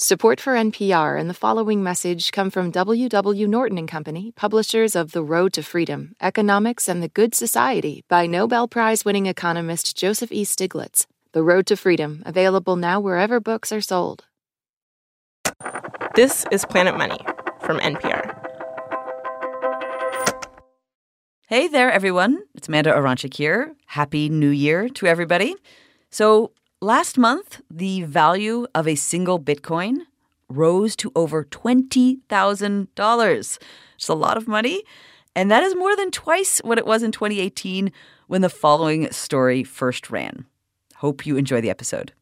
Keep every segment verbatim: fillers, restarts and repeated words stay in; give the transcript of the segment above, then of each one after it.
Support for N P R and the following message come from W W. Norton and Company, publishers of The Road to Freedom, Economics and the Good Society by Nobel Prize-winning economist Joseph E. Stiglitz. The Road to Freedom, available now wherever books are sold. This is Planet Money from N P R. Hey there, everyone. It's Amanda Aronczyk here. Happy New Year to everybody. So last month, the value of a single Bitcoin rose to over twenty thousand dollars. It's a lot of money, and that is more than twice what it was in twenty eighteen when the following story first ran. Hope you enjoy the episode.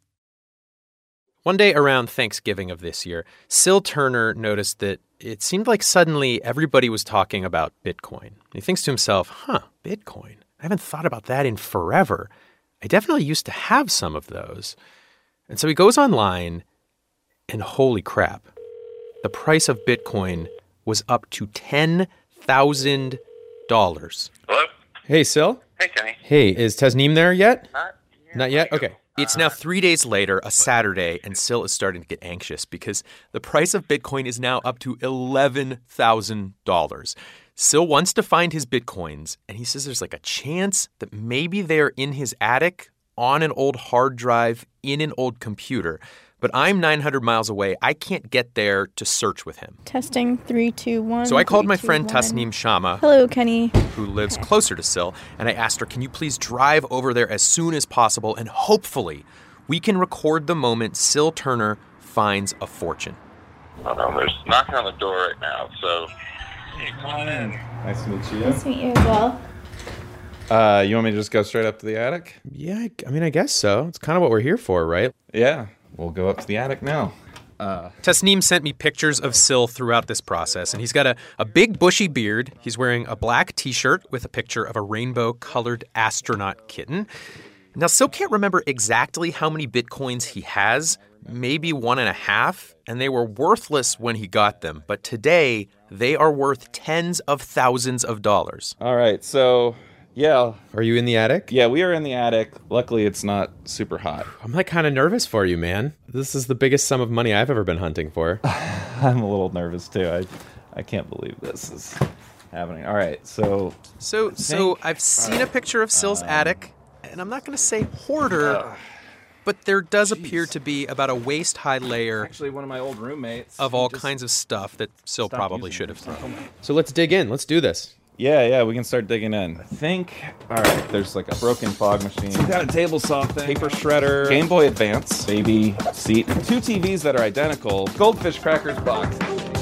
One day around Thanksgiving of this year, Syl Turner noticed that it seemed like suddenly everybody was talking about Bitcoin. He thinks to himself, huh, Bitcoin? I haven't thought about that in forever. I definitely used to have some of those. And so he goes online, and holy crap, the price of Bitcoin was up to ten thousand dollars. Hello? Hey, Syl? Hey, Kenny. Hey, is Tasneem there yet? Not yet. Not yet? Okay. It's now three days later, a Saturday, and Syl is starting to get anxious because the price of Bitcoin is now up to eleven thousand dollars. Syl wants to find his Bitcoins, and he says there's like a chance that maybe they're in his attic, on an old hard drive, in an old computer. But I'm nine hundred miles away. I can't get there to search with him. Testing, three, two, one. So I called three, my two, friend one. Tasneem Shamma, Hello, Kenny. who lives closer to Syl, and I asked her, can you please drive over there as soon as possible, and hopefully we can record the moment Syl Turner finds a fortune. Oh, no, there's knocking on the door right now, so... Hey, come on in. Nice to meet you. Nice to meet you as well. Uh, you want me to just go straight up to the attic? Yeah, I, I mean, I guess so. It's kind of what we're here for, right? Yeah, we'll go up to the attic now. Uh, Tasneem sent me pictures of Syl throughout this process, and he's got a, a big bushy beard. He's wearing a black T-shirt with a picture of a rainbow-colored astronaut kitten. Now, Syl can't remember exactly how many Bitcoins he has, maybe one and a half, and they were worthless when he got them. But today, they are worth tens of thousands of dollars. all right, so, yeah. Are you in the attic? Yeah, we are in the attic. Luckily, it's not super hot. I'm like kind of nervous for you, man. This is the biggest sum of money I've ever been hunting for. I'm a little nervous, too. I I can't believe this is happening. All right, so... So, so I've seen a picture of Syl's Um, attic, and I'm not going to say hoarder, uh, but there does geez. appear to be about a waist-high layer Actually, one of my old roommates. of he all just kinds of stuff that Syl stopped probably using should them, have thrown. so- So let's dig in. Let's do this. Yeah, yeah, we can start digging in. I think, all right, there's like a broken fog machine. Some kind of table saw thing. Paper shredder. Game Boy Advance. Baby seat. Two T Vs that are identical. Goldfish Crackers box.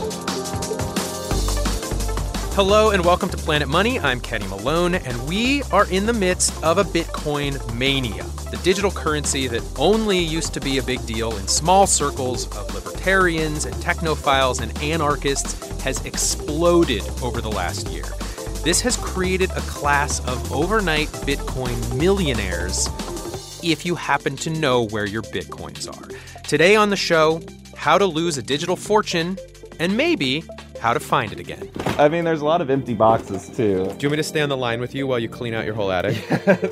Hello and welcome to Planet Money. I'm Kenny Malone, and we are in the midst of a Bitcoin mania, the digital currency that only used to be a big deal in small circles of libertarians and technophiles and anarchists has exploded over the last year. This has created a class of overnight Bitcoin millionaires if you happen to know where your Bitcoins are. Today on the show, how to lose a digital fortune and maybe how to find it again. I mean, there's a lot of empty boxes, too. Do you want me to stay on the line with you while you clean out your whole attic?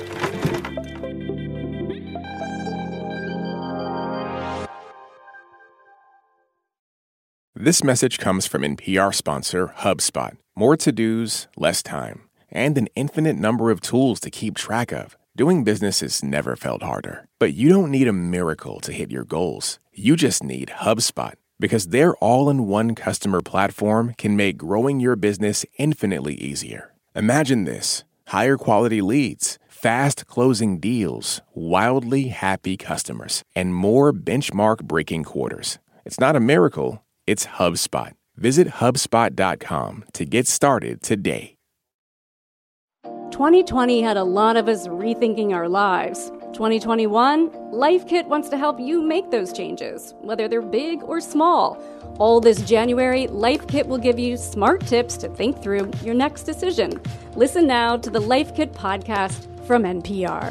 This message comes from N P R sponsor HubSpot. More to-dos, less time, and an infinite number of tools to keep track of. Doing business has never felt harder. But you don't need a miracle to hit your goals. You just need HubSpot, because their all-in-one customer platform can make growing your business infinitely easier. Imagine this: higher quality leads, fast closing deals, wildly happy customers, and more benchmark-breaking quarters. It's not a miracle. It's HubSpot. Visit HubSpot dot com to get started today. twenty twenty had a lot of us rethinking our lives. twenty twenty-one, LifeKit wants to help you make those changes, whether they're big or small. All this January, LifeKit will give you smart tips to think through your next decision. Listen now to the LifeKit podcast from N P R.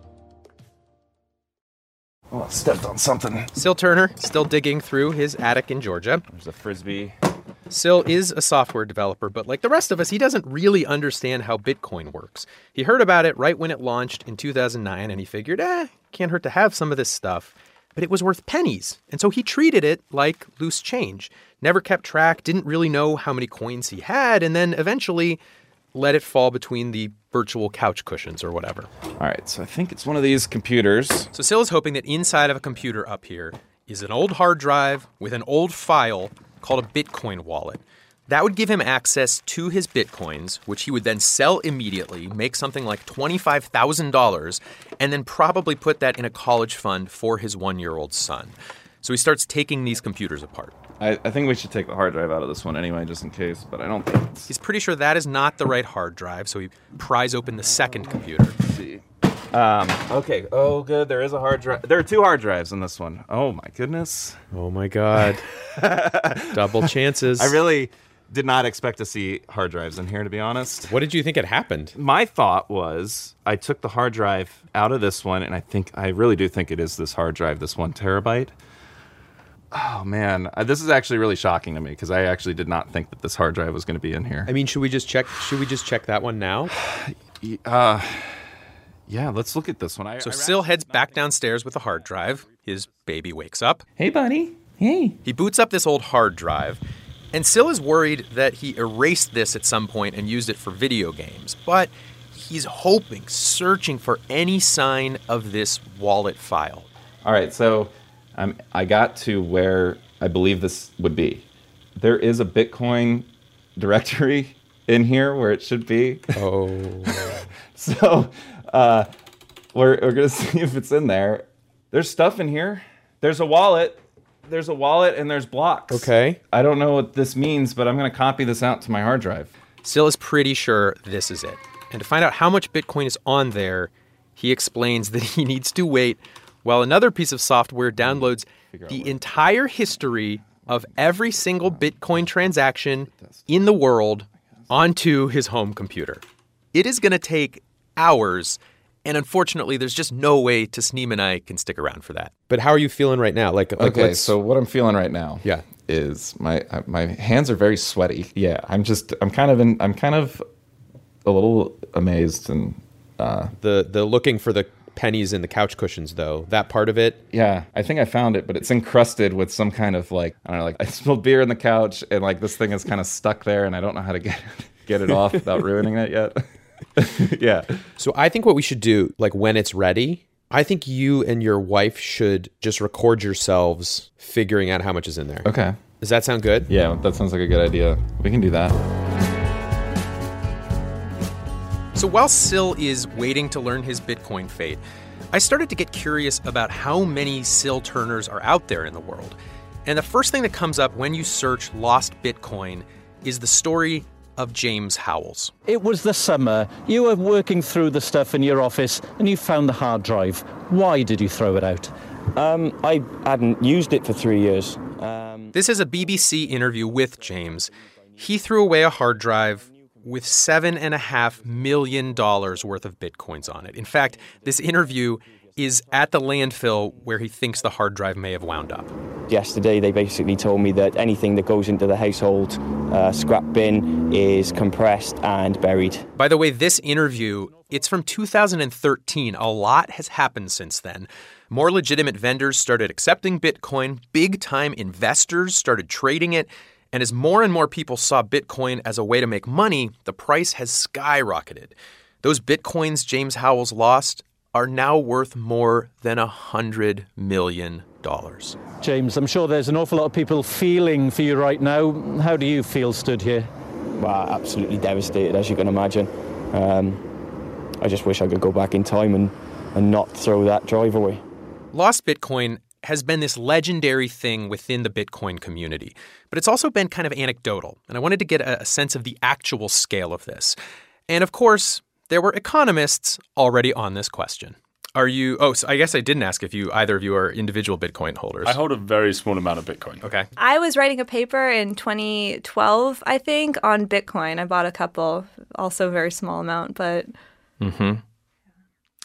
Oh, I stepped on something. Syl Turner, still digging through his attic in Georgia. There's a Frisbee. Syl is a software developer, but like the rest of us, he doesn't really understand how Bitcoin works. He heard about it right when it launched in two thousand nine, and he figured, eh, can't hurt to have some of this stuff. but it was worth pennies. And so he treated it like loose change, never kept track, didn't really know how many coins he had, and then eventually let it fall between the virtual couch cushions or whatever. All right, so I think it's one of these computers. So Syl is hoping that inside of a computer up here is an old hard drive with an old file called a Bitcoin wallet. That would give him access to his Bitcoins, which he would then sell immediately, make something like twenty-five thousand dollars, and then probably put that in a college fund for his one-year-old son. So he starts taking these computers apart. I, I think we should take the hard drive out of this one anyway, just in case, but I don't think it's... He's pretty sure that is not the right hard drive, so he pries open the second computer. Let's see. Um, okay. Oh, good. There is a hard drive. There are two hard drives in this one. Oh, my goodness. Oh, my God. Double chances. I really did not expect to see hard drives in here, to be honest. What did you think had happened? My thought was I took the hard drive out of this one, and I think I really do think it is this hard drive, this one terabyte. Oh, man. Uh, this is actually really shocking to me because I actually did not think that this hard drive was going to be in here. I mean, should we just check Should we just check that one now? uh, yeah, let's look at this one. I, so I Syl heads back downstairs with the hard drive. His baby wakes up. Hey, buddy. Hey. He boots up this old hard drive. And Syl is worried that he erased this at some point and used it for video games. But he's hoping, searching for any sign of this wallet file. All right, so um, I got to where I believe this would be. There is a Bitcoin directory in here where it should be. Oh. so uh, we're, we're going to see if it's in there. There's stuff in here. There's a wallet. There's a wallet and there's blocks. Okay. I don't know what this means, but I'm going to copy this out to my hard drive. Syl is pretty sure this is it. And to find out how much Bitcoin is on there, he explains that he needs to wait while another piece of software downloads the entire history of every single Bitcoin transaction in the world onto his home computer. It is going to take hours. And unfortunately, there's just no way Tasneem and I can stick around for that. But how are you feeling right now? Like, like okay, so what I'm feeling right now, yeah, is my uh, my hands are very sweaty. Yeah, I'm just I'm kind of in I'm kind of a little amazed and uh, the the looking for the pennies in the couch cushions though. That part of it. Yeah, I think I found it, but it's encrusted with some kind of like I don't know, like I spilled beer in the couch and like this thing is kind of stuck there and I don't know how to get get it off without ruining it yet. Yeah. So I think what we should do, like when it's ready, I think you and your wife should just record yourselves figuring out how much is in there. Okay. Does that sound good? Yeah, that sounds like a good idea. We can do that. So while Syl is waiting to learn his Bitcoin fate, I started to get curious about how many Syl Turners are out there in the world. And the first thing that comes up when you search Lost Bitcoin is the story of James Howells. It was the summer. You were working through the stuff in your office and you found the hard drive. Why did you throw it out? Um, I hadn't used it for three years. Um... This is a B B C interview with James. He threw away a hard drive with seven and a half million dollars worth of Bitcoins on it. In fact, this interview is at the landfill where he thinks the hard drive may have wound up. Yesterday, they basically told me that anything that goes into the household uh, scrap bin is compressed and buried. By the way, this interview, it's from two thousand thirteen. A lot has happened since then. More legitimate vendors started accepting Bitcoin. Big-time investors started trading it. And as more and more people saw Bitcoin as a way to make money, the price has skyrocketed. Those Bitcoins James Howells lost are now worth more than one hundred million dollars. James, I'm sure there's an awful lot of people feeling for you right now. How do you feel stood here? Well, absolutely devastated, as you can imagine. Um, I just wish I could go back in time and, and not throw that drive away. Lost Bitcoin has been this legendary thing within the Bitcoin community, but it's also been kind of anecdotal, and I wanted to get a, a sense of the actual scale of this. And of course, there were economists already on this question. Are you, oh, so I guess I didn't ask if you, either of you are individual Bitcoin holders. I hold a very small amount of Bitcoin. Okay. I was writing a paper in twenty twelve, I think, on Bitcoin. I bought a couple, also a very small amount, but. Mm-hmm.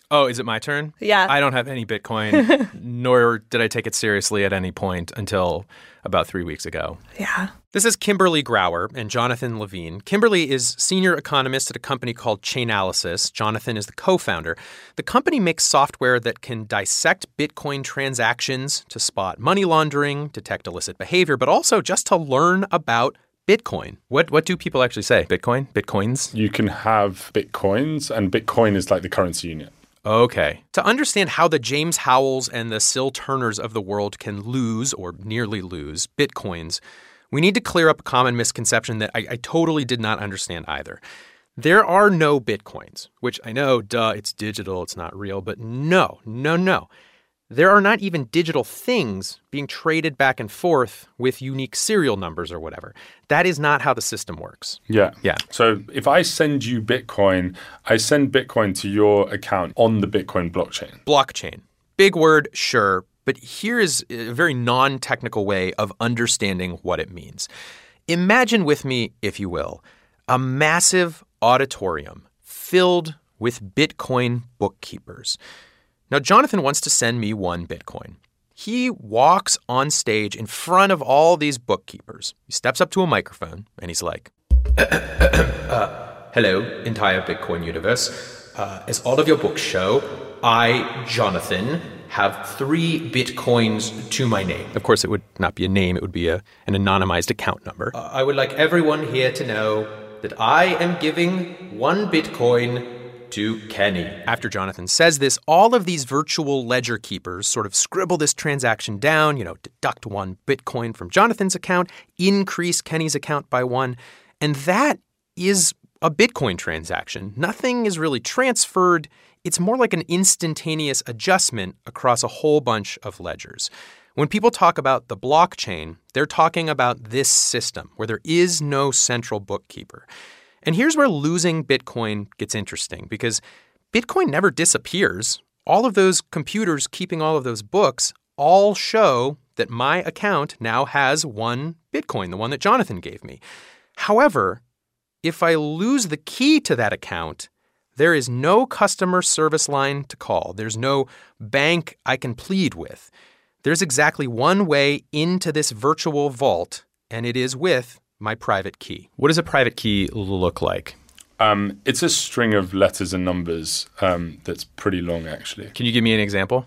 Oh, is it my turn? Yeah. I don't have any Bitcoin, nor did I take it seriously at any point until about three weeks ago. Yeah. This is Kimberly Grauer and Jonathan Levine. Kimberly is senior economist at a company called Chainalysis. Jonathan is the co-founder. The company makes software that can dissect Bitcoin transactions to spot money laundering, detect illicit behavior, but also just to learn about Bitcoin. What what do people actually say? Bitcoin? Bitcoins? You can have Bitcoins, and Bitcoin is like the currency unit. Okay. To understand how the James Howells and the Syl Turners of the world can lose, or nearly lose, Bitcoins, we need to clear up a common misconception that I, I totally did not understand either. There are no Bitcoins, which I know, duh, it's digital, it's not real, but no, no, no. There are not even digital things being traded back and forth with unique serial numbers or whatever. That is not how the system works. Yeah. Yeah. So if I send you Bitcoin, I send Bitcoin to your account on the Bitcoin blockchain. Blockchain. Big word, sure. But here is a very non-technical way of understanding what it means. Imagine with me, if you will, a massive auditorium filled with Bitcoin bookkeepers. Now, Jonathan wants to send me one Bitcoin. He walks on stage in front of all these bookkeepers. He steps up to a microphone and he's like, uh, hello, entire Bitcoin universe. Uh, as all of your books show, I, Jonathan, have three Bitcoins to my name. Of course, it would not be a name. It would be a, an anonymized account number. Uh, I would like everyone here to know that I am giving one Bitcoin to Kenny. After Jonathan says this, all of these virtual ledger keepers sort of scribble this transaction down, you know, deduct one Bitcoin from Jonathan's account, increase Kenny's account by one, and that is a Bitcoin transaction. Nothing is really transferred. It's more like an instantaneous adjustment across a whole bunch of ledgers. When people talk about the blockchain, they're talking about this system where there is no central bookkeeper. And here's where losing Bitcoin gets interesting, because Bitcoin never disappears. All of those computers keeping all of those books all show that my account now has one Bitcoin, the one that Jonathan gave me. However, if I lose the key to that account, there is no customer service line to call. There's no bank I can plead with. There's exactly one way into this virtual vault, and it is with my private key. What does a private key look like? Um, it's a string of letters and numbers um, that's pretty long, actually. Can you give me an example?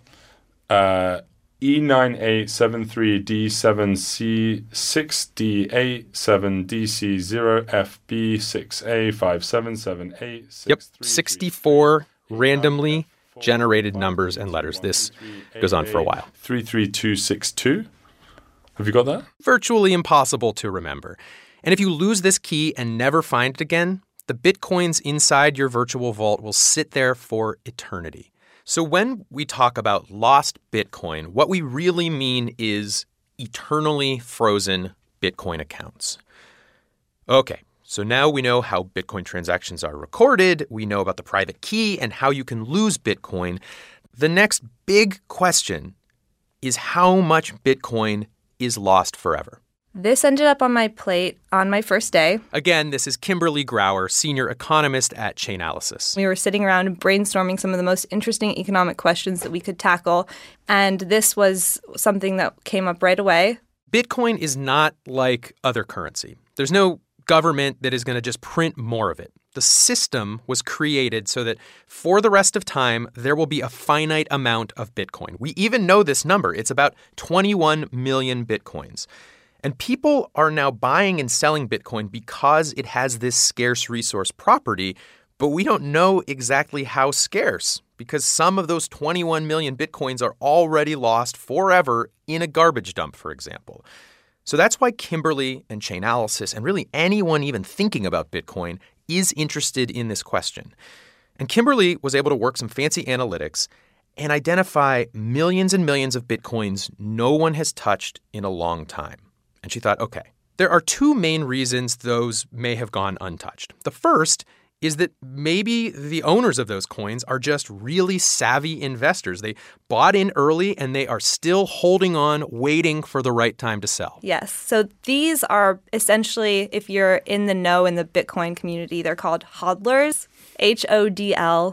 Uh, E nine eight seven three D seven C six D eight seven D C zero F B six A five seven seven eight six. Yep, sixty-four randomly generated numbers and letters. This goes on for a while. three three two six two. Have you got that? Virtually impossible to remember. And if you lose this key and never find it again, the Bitcoins inside your virtual vault will sit there for eternity. So when we talk about lost Bitcoin, what we really mean is eternally frozen Bitcoin accounts. Okay, so now we know how Bitcoin transactions are recorded. We know about the private key and how you can lose Bitcoin. The next big question is how much Bitcoin is lost forever. This ended up on my plate on my first day. Again, this is Kimberly Grauer, senior economist at Chainalysis. We were sitting around brainstorming some of the most interesting economic questions that we could tackle, and this was something that came up right away. Bitcoin is not like other currency. There's no government that is going to just print more of it. The system was created so that for the rest of time, there will be a finite amount of Bitcoin. We even know this number. It's about twenty-one million Bitcoins. And people are now buying and selling Bitcoin because it has this scarce resource property, but we don't know exactly how scarce, because some of those twenty-one million Bitcoins are already lost forever in a garbage dump, for example. So that's why Kimberly and Chainalysis, and really anyone even thinking about Bitcoin, is interested in this question. And Kimberly was able to work some fancy analytics and identify millions and millions of Bitcoins no one has touched in a long time. And she thought, okay, there are two main reasons those may have gone untouched. The first is that maybe the owners of those coins are just really savvy investors. They bought in early and they are still holding on, waiting for the right time to sell. Yes. So these are essentially, if you're in the know in the Bitcoin community, they're called hodlers, H O D L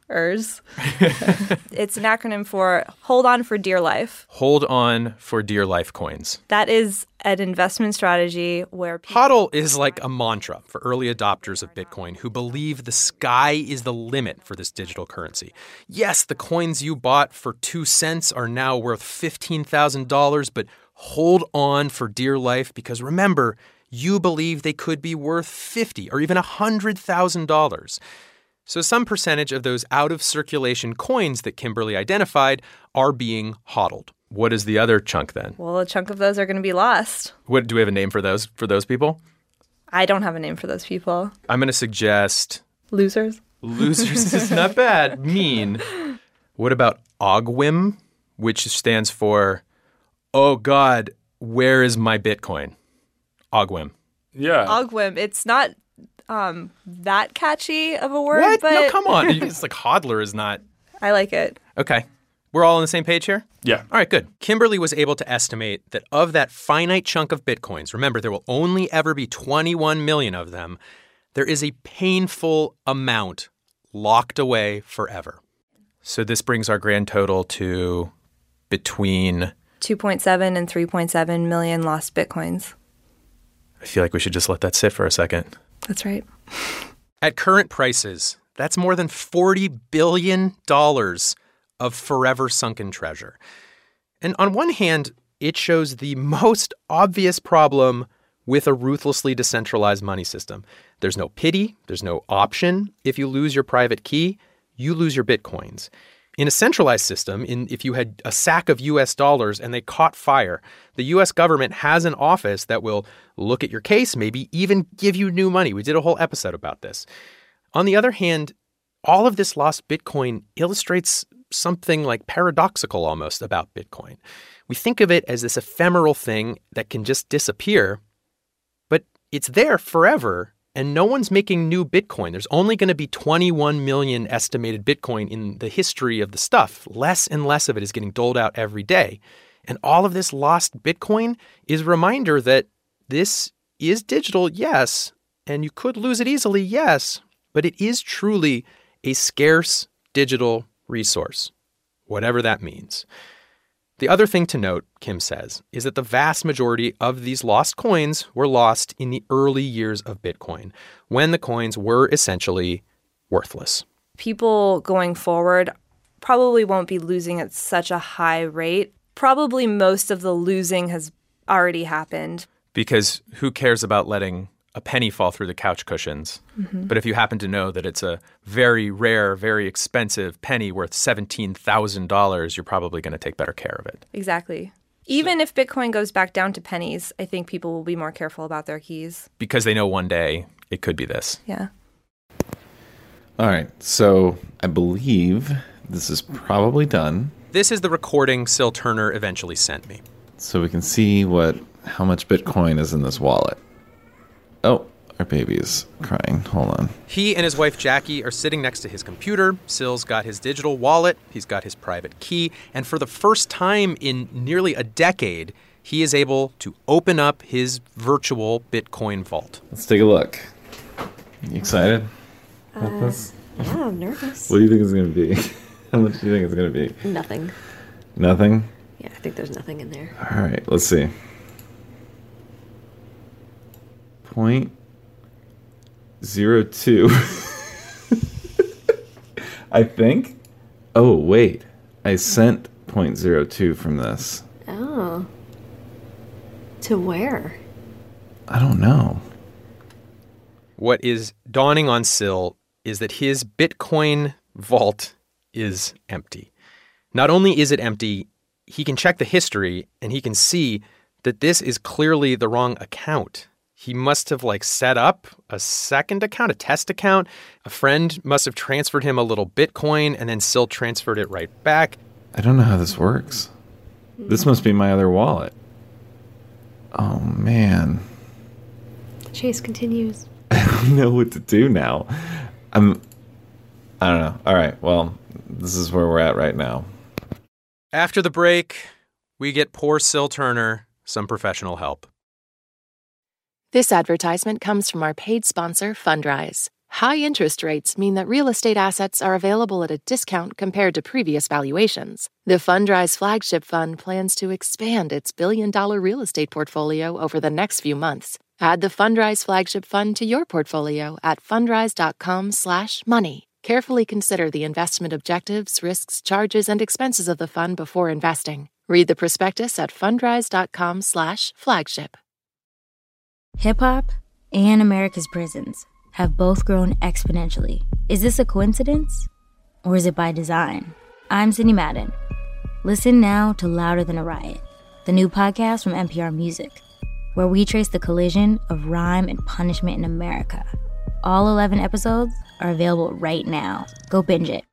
ERS. It's an acronym for Hold On for Dear Life. Hold On for Dear Life coins. That is an investment strategy where people... HODL is like a mantra for early adopters of Bitcoin who believe the sky is the limit for this digital currency. Yes, the coins you bought for two cents are now worth fifteen thousand dollars, but hold on for dear life because remember, you believe they could be worth fifty thousand dollars or even one hundred thousand dollars. So some percentage of those out-of-circulation coins that Kimberly identified are being hodled. What is the other chunk then? Well, a chunk of those are going to be lost. What do we have a name for those for those people? I don't have a name for those people. I'm going to suggest... Losers. Losers is not bad. Mean. What about O G W I M, which stands for, oh, God, where is my Bitcoin? O G W I M. Yeah. O G W I M. It's not um, that catchy of a word, what? but... No, come on. It's like hodler is not... I like it. Okay. We're all on the same page here? Yeah. All right, good. Kimberly was able to estimate that of that finite chunk of Bitcoins, remember, there will only ever be twenty-one million of them, there is a painful amount locked away forever. So this brings our grand total to between... two point seven and three point seven million lost Bitcoins. I feel like we should just let that sit for a second. That's right. At current prices, that's more than forty billion dollars of forever sunken treasure. And on one hand, it shows the most obvious problem with a ruthlessly decentralized money system. There's no pity, there's no option. If you lose your private key, you lose your Bitcoins. In a centralized system, in, if you had a sack of U S dollars and they caught fire, the U S government has an office that will look at your case, maybe even give you new money. We did a whole episode about this. On the other hand, all of this lost Bitcoin illustrates something like paradoxical almost about Bitcoin. We think of it as this ephemeral thing that can just disappear, but it's there forever. And no one's making new Bitcoin. There's only going to be twenty-one million estimated Bitcoin in the history of the stuff. Less and less of it is getting doled out every day. And all of this lost Bitcoin is a reminder that this is digital, yes, and you could lose it easily, yes, but it is truly a scarce digital resource, whatever that means. The other thing to note, Kim says, is that the vast majority of these lost coins were lost in the early years of Bitcoin, when the coins were essentially worthless. People going forward probably won't be losing at such a high rate. Probably most of the losing has already happened. Because who cares about letting a penny fall through the couch cushions? Mm-hmm. But if you happen to know that it's a very rare, very expensive penny worth seventeen thousand dollars, you're probably going to take better care of it. Exactly. Even if Bitcoin goes back down to pennies, I think people will be more careful about their keys. Because they know one day it could be this. Yeah. All right. So I believe this is probably done. This is the recording Syl Turner eventually sent me. So we can see what how much Bitcoin is in this wallet. Oh, our baby is crying. Hold on. He and his wife Jackie are sitting next to his computer. Syl's got his digital wallet. He's got his private key. And for the first time in nearly a decade, he is able to open up his virtual Bitcoin vault. Let's take a look. You excited about Uh, this? yeah, I'm nervous. What do you think it's going to be? How much do you think it's going to be? Nothing. Nothing? Yeah, I think there's nothing in there. All right, let's see. Point zero two. I think. Oh, wait. I sent point zero two from this. Oh. To where? I don't know. What is dawning on Syl is that his Bitcoin vault is empty. Not only is it empty, he can check the history and he can see that this is clearly the wrong account. He must have like set up a second account, a test account. A friend must have transferred him a little Bitcoin and then Syl transferred it right back. I don't know how this works. This must be my other wallet. Oh, man. Chase continues. I don't know what to do now. I'm... I don't know. All right, well, this is where we're at right now. After the break, we get poor Syl Turner some professional help. This advertisement comes from our paid sponsor, Fundrise. High interest rates mean that real estate assets are available at a discount compared to previous valuations. The Fundrise Flagship Fund plans to expand its billion-dollar real estate portfolio over the next few months. Add the Fundrise Flagship Fund to your portfolio at fundrise.com slash money. Carefully consider the investment objectives, risks, charges, and expenses of the fund before investing. Read the prospectus at fundrise.com slash flagship. Hip-hop and America's prisons have both grown exponentially. Is this a coincidence? Or is it by design? I'm Cindy Madden. Listen now to Louder Than a Riot, the new podcast from N P R Music, where we trace the collision of rhyme and punishment in America. All eleven episodes are available right now. Go binge it.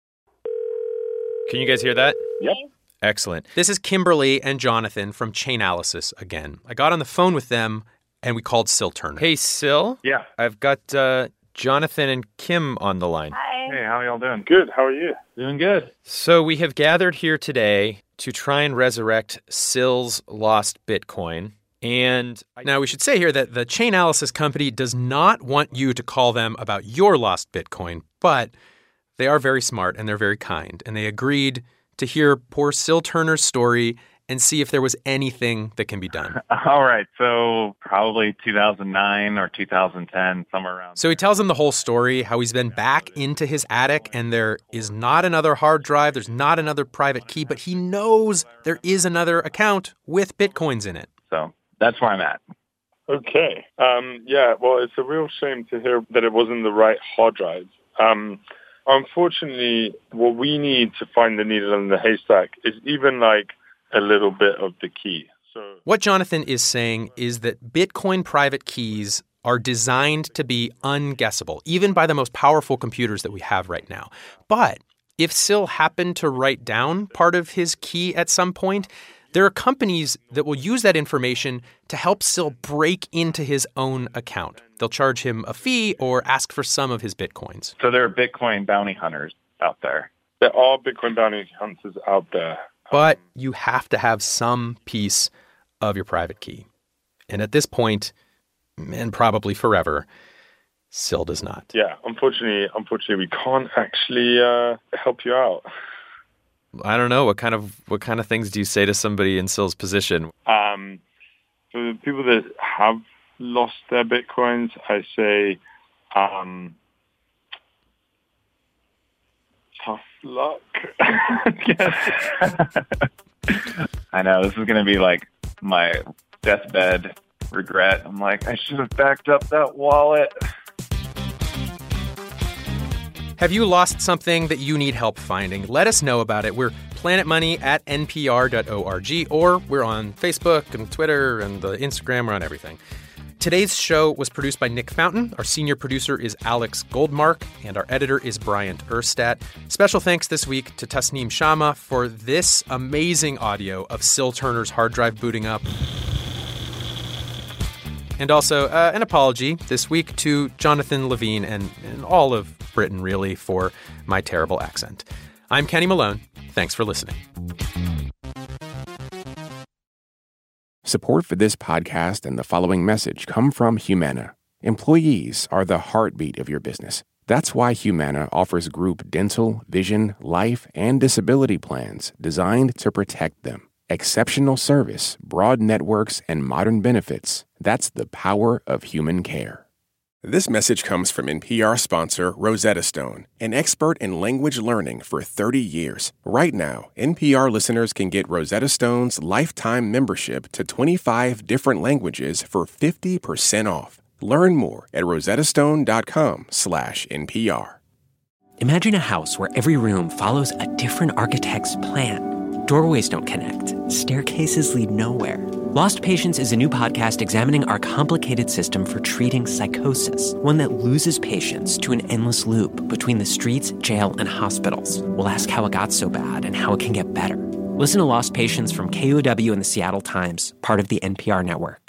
Can you guys hear that? Yep. Excellent. This is Kimberly and Jonathan from Chainalysis again. I got on the phone with them and we called Syl Turner. Hey, Syl. Yeah. I've got uh, Jonathan and Kim on the line. Hi. Hey, how are y'all doing? Good. How are you? Doing good. So we have gathered here today to try and resurrect Syl's lost Bitcoin. And now we should say here that the Chainalysis company does not want you to call them about your lost Bitcoin, but they are very smart and they're very kind. And they agreed to hear poor Syl Turner's story and see if there was anything that can be done. All right. So probably two thousand nine or two thousand ten, somewhere around. So he tells them the whole story, how he's been back into his attic and there is not another hard drive. There's not another private key, but he knows there is another account with Bitcoins in it. So that's where I'm at. Okay. Um, yeah, well, it's a real shame to hear that it wasn't the right hard drive. Um, unfortunately, what we need to find the needle in the haystack is even like a little bit of the key. So what Jonathan is saying is that Bitcoin private keys are designed to be unguessable, even by the most powerful computers that we have right now. But if Syl happened to write down part of his key at some point, there are companies that will use that information to help Syl break into his own account. They'll charge him a fee or ask for some of his Bitcoins. So there are Bitcoin bounty hunters out there. There are Bitcoin bounty hunters out there. But you have to have some piece of your private key. And at this point, and probably forever, Syl does not. Yeah, unfortunately, unfortunately, we can't actually uh, help you out. I don't know. What kind of what kind of things do you say to somebody in Syl's position? Um, for the people that have lost their Bitcoins, I say, um, tough luck. I know, this is going to be like my deathbed regret. I'm like, I should have backed up that wallet. Have you lost something that you need help finding? Let us know about it. We're Planet Money at N P R dot org, or we're on Facebook and Twitter and the Instagram. We're on everything. Today's show was produced by Nick Fountain. Our senior producer is Alex Goldmark, and our editor is Bryant Erstat. Special thanks this week to Tasneem Shamma for this amazing audio of Syl Turner's hard drive booting up. And also uh, an apology this week to Jonathan Levine and, and all of Britain, really, for my terrible accent. I'm Kenny Malone. Thanks for listening. Support for this podcast and the following message come from Humana. Employees are the heartbeat of your business. That's why Humana offers group dental, vision, life, and disability plans designed to protect them. Exceptional service, broad networks, and modern benefits. That's the power of human care. This message comes from N P R sponsor Rosetta Stone, an expert in language learning for thirty years. Right now, N P R listeners can get Rosetta Stone's lifetime membership to twenty-five different languages for fifty percent off. Learn more at rosettastone.com slash NPR. Imagine a house where every room follows a different architect's plan. Doorways don't connect. Staircases lead nowhere. Lost Patients is a new podcast examining our complicated system for treating psychosis, one that loses patients to an endless loop between the streets, jail, and hospitals. We'll ask how it got so bad and how it can get better. Listen to Lost Patients from K O W and the Seattle Times, part of the N P R network.